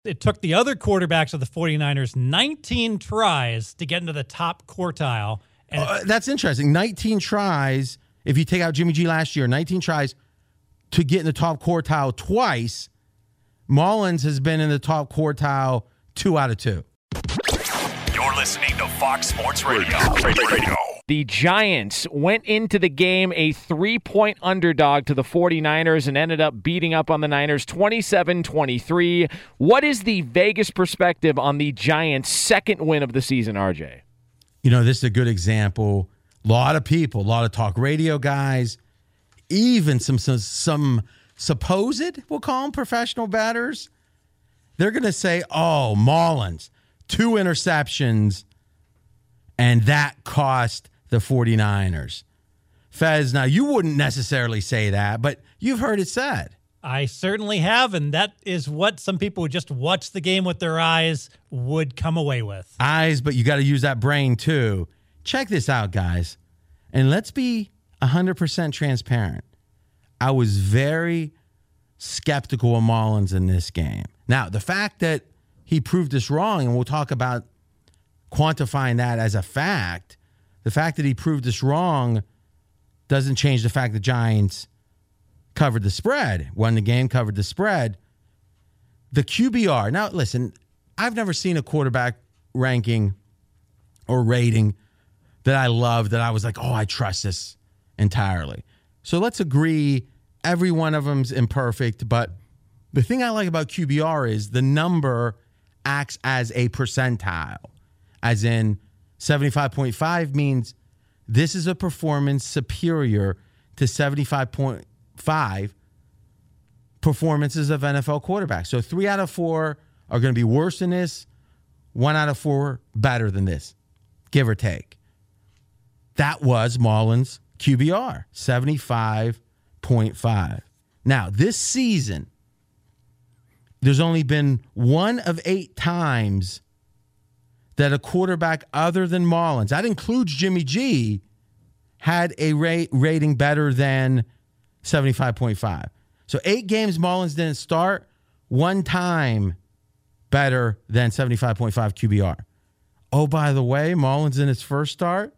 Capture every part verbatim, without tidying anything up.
It took the other quarterbacks of the 49ers nineteen tries to get into the top quartile. And uh, that's interesting. nineteen tries, if you take out Jimmy G last year, nineteen tries to get in the top quartile twice. Mullins has been in the top quartile two out of two. You're listening to Fox Sports Radio. Radio. Radio. The Giants went into the game a three-point underdog to the 49ers and ended up beating up on the Niners twenty-seven twenty-three. What is the Vegas perspective on the Giants' second win of the season, R J? You know, this is a good example. A lot of people, a lot of talk radio guys, even some some, some supposed, we'll call them professional batters, they're going to say, oh, Mullins, two interceptions, and that cost the 49ers. Fez, now you wouldn't necessarily say that, but you've heard it said. I certainly have, and that is what some people who just watch the game with their eyes would come away with. Eyes, but you got to use that brain too. Check this out, guys, and let's be one hundred percent transparent. I was very skeptical of Mullins in this game. Now, the fact that he proved us wrong, and we'll talk about quantifying that as a fact, the fact that he proved us wrong doesn't change the fact the Giants covered the spread, won the game, covered the spread. The Q B R. Now, listen, I've never seen a quarterback ranking or rating that I love that I was like, oh, I trust this entirely. So let's agree every one of them's imperfect, but the thing I like about Q B R is the number acts as a percentile, as in seventy-five point five means this is a performance superior to seventy-five point five performances of N F L quarterbacks. So three out of four are going to be worse than this, one out of four better than this, give or take. That was Mullins' Q B R, seventy-five point five. Now, this season, there's only been one of eight times that a quarterback other than Mullins, that includes Jimmy G, had a rate rating better than seventy-five point five. So eight games Mullins didn't start, one time better than seventy-five point five Q B R. Oh, by the way, Mullins in his first start,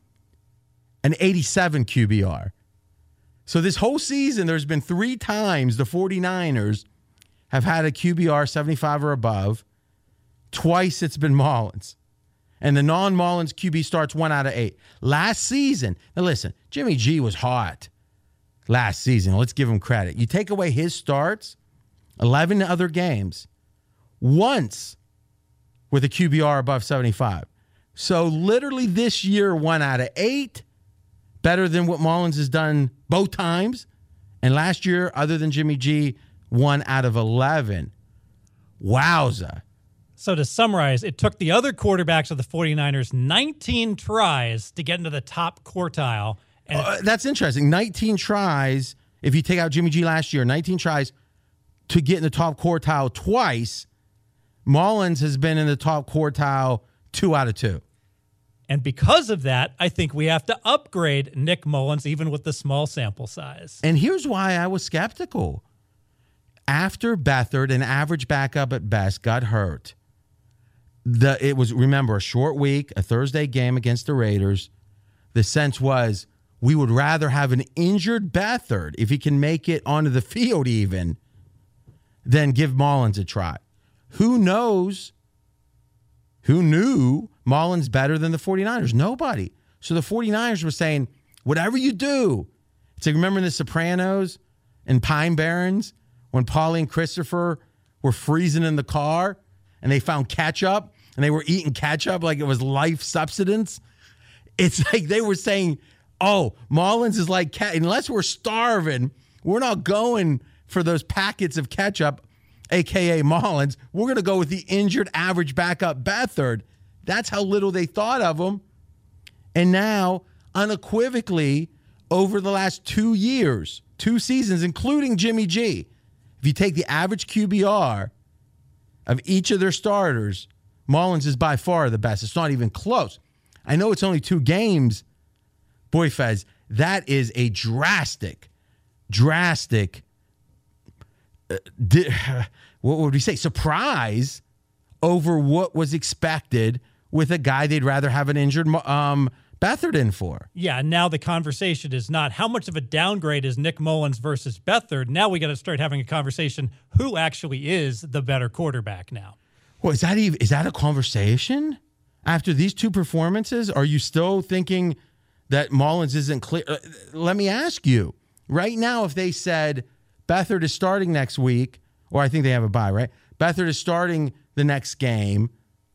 an eighty-seven Q B R. So this whole season, there's been three times the 49ers have had a Q B R seventy-five or above. Twice it's been Mullins. And the non-Mullins Q B starts one out of eight. Last season, now listen, Jimmy G was hot last season. Let's give him credit. You take away his starts, eleven other games, once with a Q B R above seventy-five. So literally this year, one out of eight, better than what Mullins has done both times. And last year, other than Jimmy G, one out of eleven. Wowza. So to summarize, it took the other quarterbacks of the 49ers nineteen tries to get into the top quartile. And uh, that's interesting. nineteen tries, if you take out Jimmy G last year, nineteen tries to get in the top quartile twice. Mullins has been in the top quartile two out of two. And because of that, I think we have to upgrade Nick Mullins, even with the small sample size. And here's why I was skeptical. After Beathard, an average backup at best, got hurt, the it was, remember, a short week, a Thursday game against the Raiders. The sense was we would rather have an injured Beathard, if he can make it onto the field even, than give Mullins a try. Who knows? Who knew Mullins better than the 49ers? Nobody. So the 49ers were saying, whatever you do. It's like, remember in The Sopranos and Pine Barrens when Paulie and Christopher were freezing in the car and they found ketchup and they were eating ketchup like it was life substance? It's like they were saying, oh, Mullins is like, cat- unless we're starving, we're not going for those packets of ketchup, a k a. Mullins. We're going to go with the injured average backup Beathard. That's how little they thought of him. And now, unequivocally, over the last two years, two seasons, including Jimmy G, if you take the average Q B R of each of their starters, Mullins is by far the best. It's not even close. I know it's only two games. Boy, Fez, that is a drastic, drastic, uh, di- what would we say, surprise over what was expected with a guy they'd rather have an injured um, Beathard in for. Yeah, and now the conversation is not how much of a downgrade is Nick Mullins versus Beathard. Now we got to start having a conversation who actually is the better quarterback now. Well, is that even, is that a conversation? After these two performances, are you still thinking that Mullins isn't clear? Uh, let me ask you, right now, if they said Beathard is starting next week, or I think they have a bye, right? Beathard is starting the next game.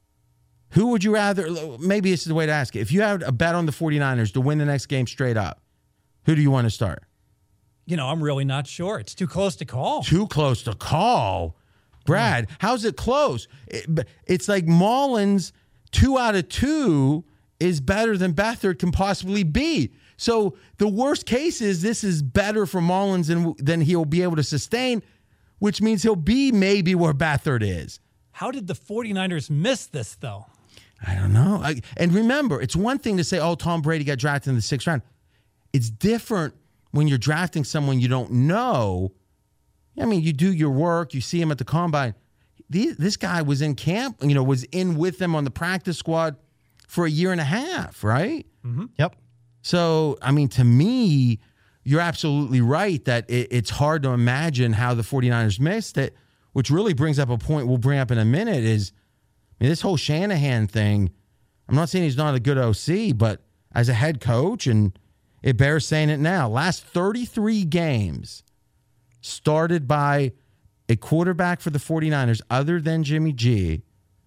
Who would you rather, maybe this is the way to ask it. If you had a bet on the 49ers to win the next game straight up, who do you want to start? You know, I'm really not sure. It's too close to call. Too close to call. Brad, how's it close? It, it's like Mullins, two out of two is better than Beathard can possibly be. So the worst case is this is better for Mullins than, than he'll be able to sustain, which means he'll be maybe where Beathard is. How did the 49ers miss this, though? I don't know. I, and remember, it's one thing to say, oh, Tom Brady got drafted in the sixth round. It's different when you're drafting someone you don't know. I mean, you do your work. You see him at the combine. These, this guy was in camp, you know, was in with them on the practice squad for a year and a half, right? Mm-hmm. Yep. So, I mean, to me, you're absolutely right that it, it's hard to imagine how the 49ers missed it, which really brings up a point we'll bring up in a minute is, I mean, this whole Shanahan thing, I'm not saying he's not a good O C, but as a head coach, and it bears saying it now, last thirty-three games started by a quarterback for the 49ers other than Jimmy G,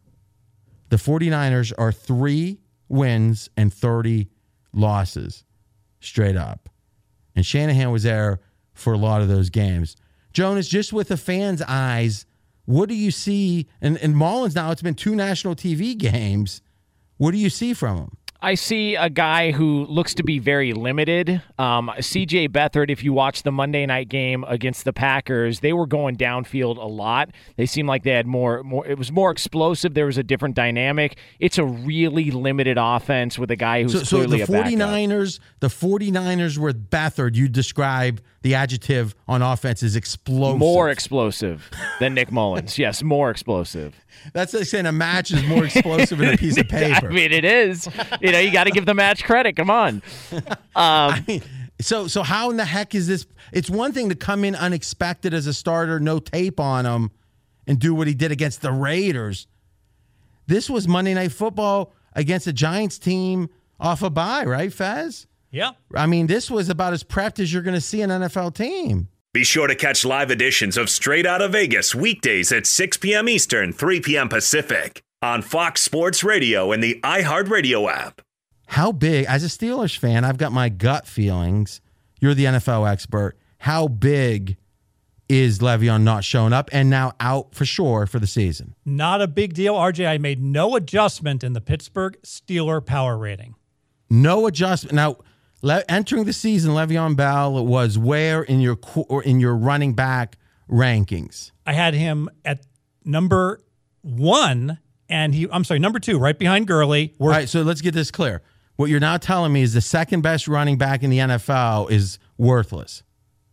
the 49ers are three wins and thirty losses straight up. And Shanahan was there for a lot of those games. Jonas, just with the fans' eyes, what do you see? And, and Mullins now, it's been two national T V games. What do you see from him? I see a guy who looks to be very limited. Um, C J Beathard, if you watch the Monday night game against the Packers, they were going downfield a lot. They seemed like they had more, more. It was more explosive. There was a different dynamic. It's a really limited offense with a guy who's so, clearly so the a backup. 49ers, the 49ers with Beathard, you describe the adjective on offense is explosive. More explosive than Nick Mullins. Yes, more explosive. That's like saying a match is more explosive than a piece of paper. I mean, it is. You know, you got to give the match credit. Come on. Um, I mean, so so how in the heck is this? It's one thing to come in unexpected as a starter, no tape on him, and do what he did against the Raiders. This was Monday Night Football against a Giants team off a bye, right, Fez? Yeah. I mean, this was about as prepped as you're going to see an N F L team. Be sure to catch live editions of Straight Outta Vegas weekdays at six p.m. Eastern, three p.m. Pacific on Fox Sports Radio and the iHeartRadio app. How big, as a Steelers fan, I've got my gut feelings. You're the N F L expert. How big is Le'Veon not showing up and now out for sure for the season? Not a big deal. R J, I made no adjustment in the Pittsburgh Steeler power rating. No adjustment. Now, le- entering the season, Le'Veon Bell was where in your or in your running back rankings? I had him at number one, and he, I'm sorry, number two, right behind Gurley. All right, so let's get this clear. What you're now telling me is the second best running back in the N F L is worthless.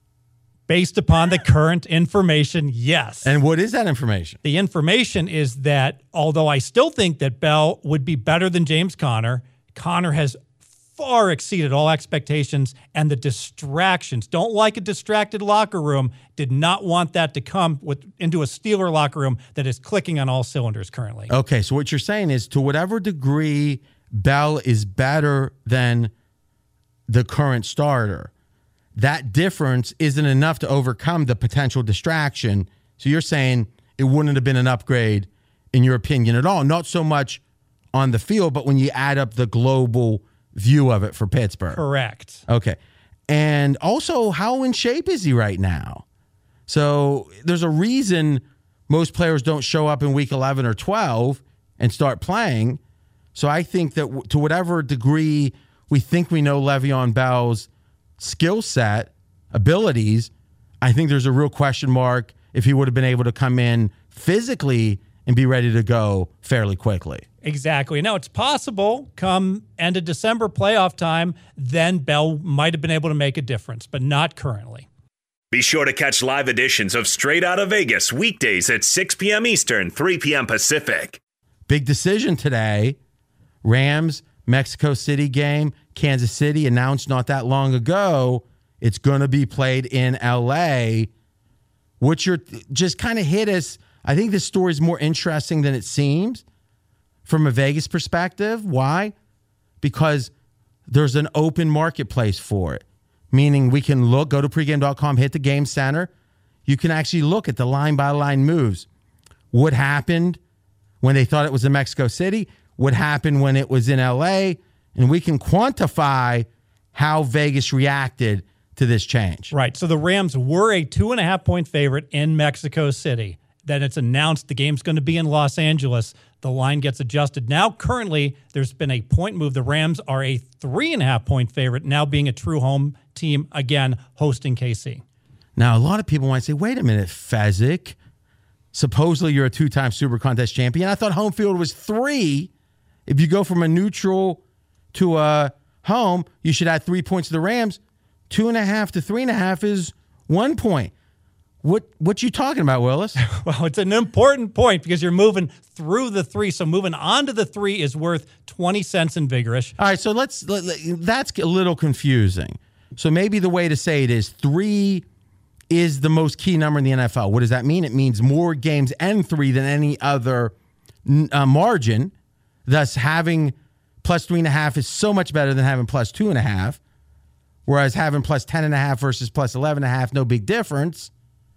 Based upon the current information, yes. And what is that information? The information is that although I still think that Bell would be better than James Conner, Conner has far exceeded all expectations, and the distractions, don't like a distracted locker room, did not want that to come with into a Steeler locker room that is clicking on all cylinders currently. Okay, so what you're saying is to whatever degree Bell is better than the current starter, that difference isn't enough to overcome the potential distraction. So you're saying it wouldn't have been an upgrade in your opinion at all, not so much on the field, but when you add up the global view of it for Pittsburgh. Correct. Okay. And also, how in shape is he right now? So there's a reason most players don't show up in week eleven or twelve and start playing. So I think that w- to whatever degree we think we know Le'Veon Bell's skill set, abilities, I think there's a real question mark if he would have been able to come in physically and be ready to go fairly quickly. Exactly. Now, it's possible come end of December playoff time, then Bell might have been able to make a difference, but not currently. Be sure to catch live editions of Straight Outta Vegas weekdays at six p.m. Eastern, three p.m. Pacific. Big decision today. Rams, Mexico City game. Kansas City announced not that long ago it's going to be played in L A. Which you're just kind of hit us. I think this story is more interesting than it seems from a Vegas perspective. Why? Because there's an open marketplace for it. Meaning we can look, go to pregame dot com, hit the game center. You can actually look at the line-by-line moves. What happened when they thought it was in Mexico City? What happened when it was in L A? And we can quantify how Vegas reacted to this change. Right. So the Rams were a two-and-a-half-point favorite in Mexico City. Then it's announced the game's going to be in Los Angeles. The line gets adjusted. Now, currently, there's been a point move. The Rams are a three-and-a-half-point favorite, now being a true home team, again, hosting K C. Now, a lot of people might say, wait a minute, Fezzik, supposedly you're a two-time Super Contest champion. I thought home field was three. If you go from a neutral to a home, you should add three points to the Rams. Two and a half to three and a half is one point. What what you talking about, Willis? Well, it's an important point because you're moving through the three. So moving on to the three is worth twenty cents in Vigorish. All right, so let's let, that's a little confusing. So maybe the way to say it is three is the most key number in the N F L. What does that mean? It means more games and three than any other uh, margin. Thus, having plus three and a half is so much better than having plus two and a half. Whereas having plus ten and a half versus plus eleven and a half, no big difference.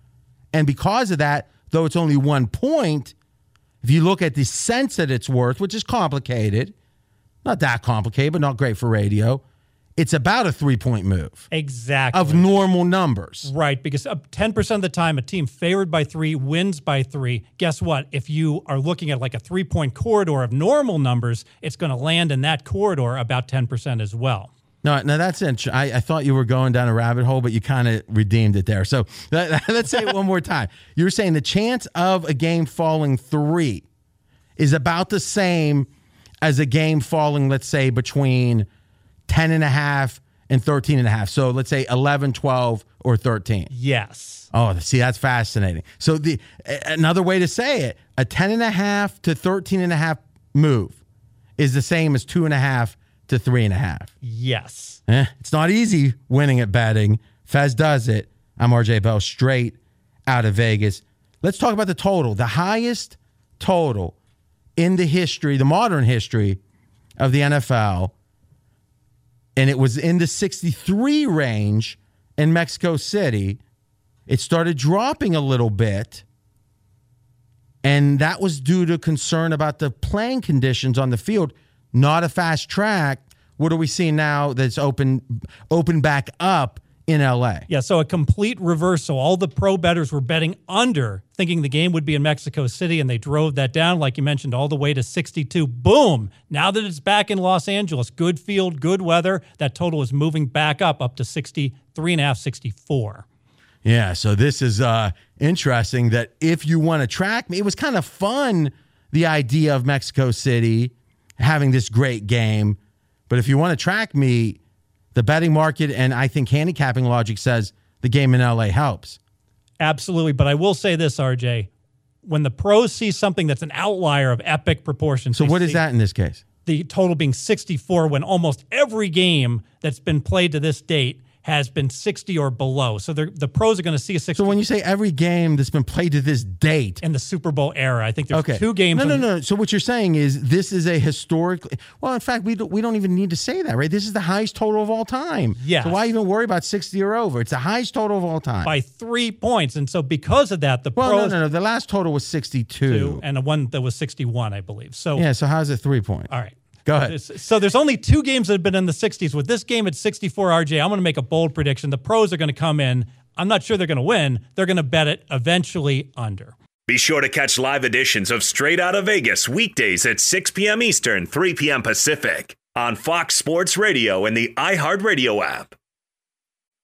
And because of that, though it's only one point, if you look at the sense that it's worth, which is complicated, not that complicated, but not great for radio, it's about a three-point move. Exactly. Of normal numbers. Right, because ten percent of the time a team favored by three wins by three. Guess what? If you are looking at like a three-point corridor of normal numbers, it's going to land in that corridor about ten percent as well. No, no, that's interesting. I, I thought you were going down a rabbit hole, but you kind of redeemed it there. So that, let's say it one more time. You're saying the chance of a game falling three is about the same as a game falling, let's say, between ten and a half and thirteen and a half. So let's say eleven, twelve, or thirteen. Yes. Oh, see, that's fascinating. So the another way to say it, a ten and a half to thirteen and a half move is the same as two and a half to three and a half. Yes. Eh, it's not easy winning at betting. Fez does it. I'm R J Bell, straight out of Vegas. Let's talk about the total. The highest total in the history, the modern history of the N F L, and it was in the sixty-three range in Mexico City. It started dropping a little bit, and that was due to concern about the playing conditions on the field. Not a fast track. What are we seeing now that's open open back up in L A? Yeah, so a complete reversal. All the pro bettors were betting under, thinking the game would be in Mexico City, and they drove that down, like you mentioned, all the way to sixty-two. Boom! Now that it's back in Los Angeles, good field, good weather, that total is moving back up, up to sixty-three and a half, sixty-four. Yeah, so this is uh, interesting that if you want to track me, it was kind of fun, the idea of Mexico City having this great game. But if you want to track me, the betting market and I think handicapping logic says the game in L A helps. Absolutely. But I will say this, R J. When the pros see something that's an outlier of epic proportions. So what is that in this case? The total being sixty-four when almost every game that's been played to this date has been sixty or below. So the pros are going to see a sixty. So when you say every game that's been played to this date. In the Super Bowl era, I think there's okay. two games. No, no, no. So what you're saying is this is a historically, well, in fact, we don't, we don't even need to say that, right? This is the highest total of all time. Yes. So why even worry about sixty or over? It's the highest total of all time. By three points. And so because of that, the well, pros. no, no, no. The last total was sixty-two. And the one that was sixty-one, I believe. So yeah, so how's it three points? All right. Go ahead. So there's only two games that have been in the sixties. With this game at sixty-four, R J, I'm going to make a bold prediction. The pros are going to come in. I'm not sure they're going to win. They're going to bet it eventually under. Be sure to catch live editions of Straight Outta Vegas weekdays at six p.m. Eastern, three p.m. Pacific on Fox Sports Radio and the iHeartRadio app.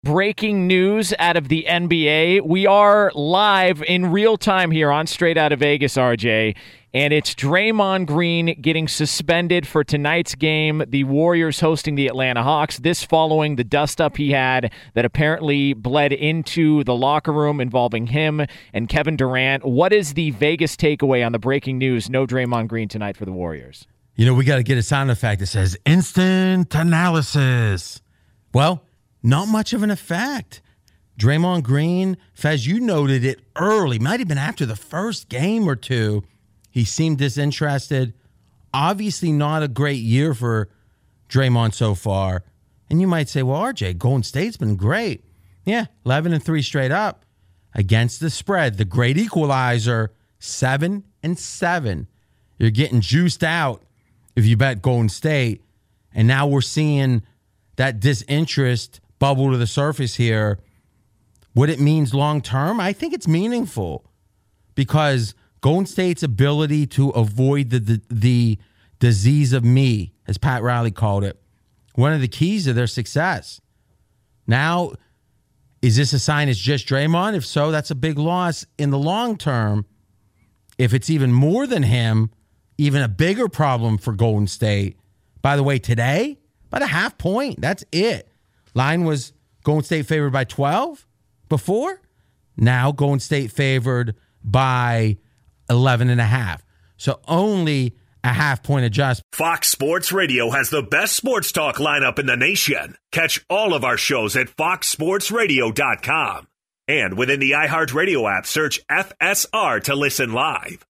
breaking news out of the N B A. We are live in real time here on Straight Outta Vegas, R J, and it's Draymond Green getting suspended for tonight's game. The Warriors hosting the Atlanta Hawks. This following the dust-up he had that apparently bled into the locker room involving him and Kevin Durant. What is the Vegas takeaway on the breaking news? No Draymond Green tonight for the Warriors. You know, we got to get a sound effect that says instant analysis. Well, not much of an effect. Draymond Green, Fez, you noted it early, might have been after the first game or two. He seemed disinterested. Obviously not a great year for Draymond so far. And you might say, well, R J, Golden State's been great. Yeah, eleven and three straight up against the spread. The great equalizer, seven and seven. You're getting juiced out if you bet Golden State. And now we're seeing that disinterest bubble to the surface here. What it means long term, I think it's meaningful because Golden State's ability to avoid the, the the disease of me, as Pat Riley called it, one of the keys of their success. Now, is this a sign it's just Draymond? If so, that's a big loss in the long term. If it's even more than him, even a bigger problem for Golden State. By the way, today, about a half point. That's it. Line was Golden State favored by twelve before. Now Golden State favored by eleven and a half. So only a half point adjustment. Fox Sports Radio has the best sports talk lineup in the nation. Catch all of our shows at fox sports radio dot com. And within the iHeartRadio app, search F S R to listen live.